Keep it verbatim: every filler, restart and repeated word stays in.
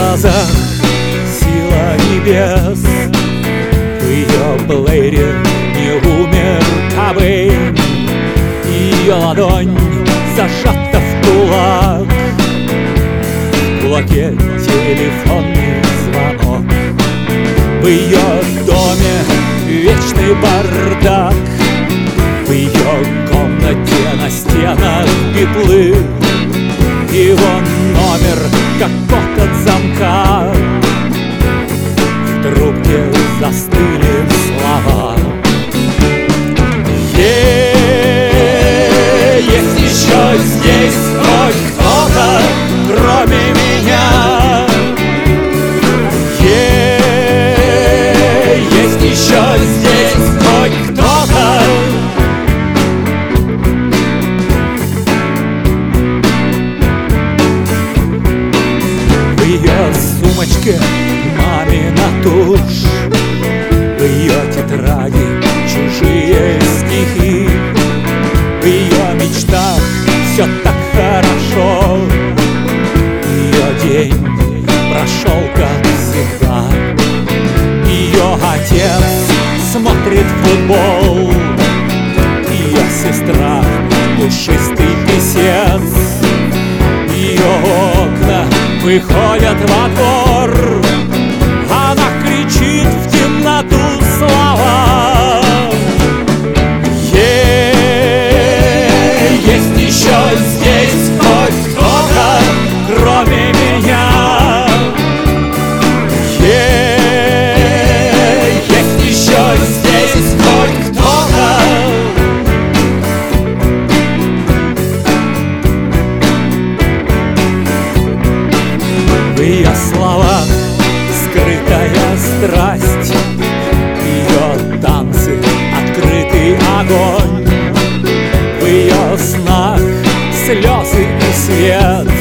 глазах сила небес, в ее плеере не умер Кобейн. Ее ладонь зажата в кулак, в кулаке телефонный звонок. В ее доме вечный бардак, в ее комнате на стенах битлы. Его номер как код от замка, в трубке застыли слова. Есть еще здесь хоть кто-то, кроме меня. Есть еще здесь хоть кто-то. В ее сумочке мамина тушь, в ее тетради чужие стихи. В ее мечтах все так хорошо, ее день прошел как всегда. Ее отец смотрит футбол, ее сестра пушистый писец. Ее окна выходят во двор, она кричит в темноту слова. Есть еще здесь хоть кто-то, кроме меня. Есть еще здесь хоть кто-то. В ее словах скрытая страсть, в ее танцы открытый огонь. В ее снах слезы и свет,